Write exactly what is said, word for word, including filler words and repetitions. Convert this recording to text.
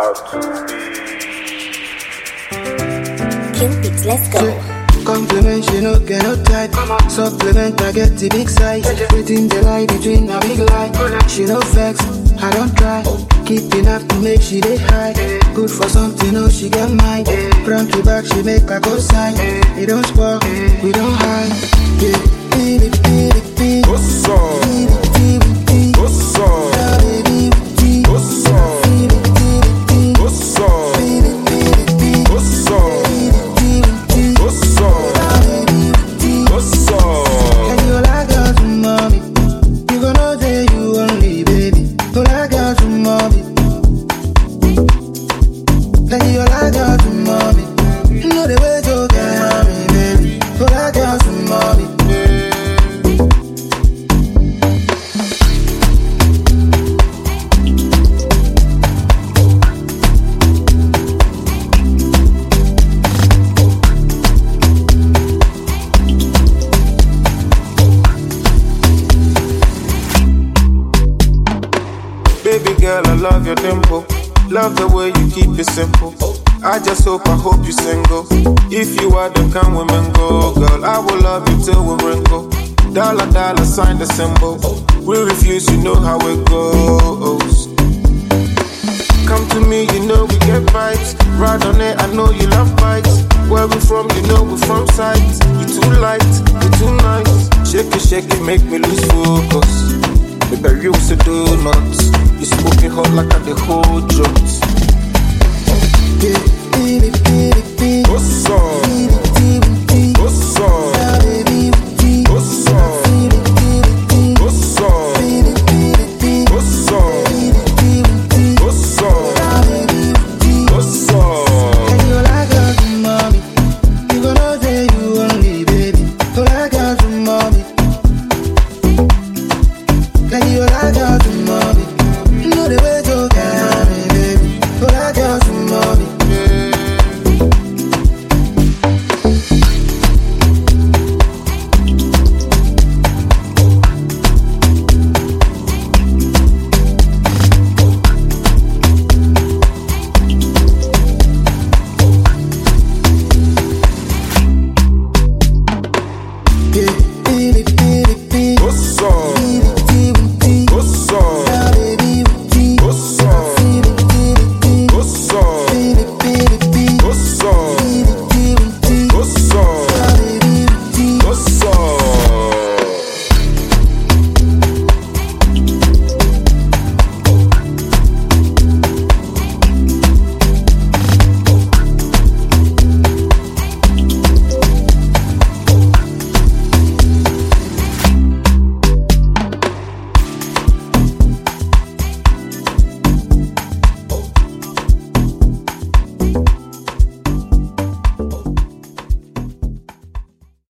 about to be. Cupid, let's go. Compliment, she no get no type. Supplement, I get the big size. Within the lie between a big lie. She no vex, I don't try. Keep enough to make she dey high. Good for something, oh she get mine. Front to back, she make a go sign. It don't spoil, we don't hide. Yeah, beat it, beat it, beat it. What's up? Beat it, beat it, beat it. What's up? Yeah, baby, beat it. What's up? Beat it, beat it, beat it. What's up? Beat it, beat it, beat it. What's up? Beat it, beat it, beat it. What's up? Yeah, baby, beat it. What's up? And you like girl to mommy. You gonna say you only, baby. You like girl to mommy. And you like girl to mommy. You know the way to get mommy, baby. You like girl to mommy. Baby girl, I love your tempo. Love the way you keep it simple. I just hope, I hope you single. If you are, then come women go. Girl, I will love you till we wrinkle. Dollar, dollar, sign the symbol. We refuse, you know how it goes. Come to me, you know we get vibes. Ride on it, I know you love bikes. Where we from, you know we from sides. You too light, you too nice. Shake it, shake it, make me lose focus. Baby, you say do nuts. You smoking hot like I the whole drugs. Yeah, beat it, beat it, beat it. What's up? Beat it, beat it, beat it. What's up? Yeah, baby, beat it. What's up? Beat it, beat it, beat it. What's up? Beat it, beat it, beat it. What's up? Beat it, beat it, beat it. What's up? Yeah, baby, beat it. What's up? And you like girl to mommy. You gonna say you only, baby. You like girl to mommy. And you like girl to mommy.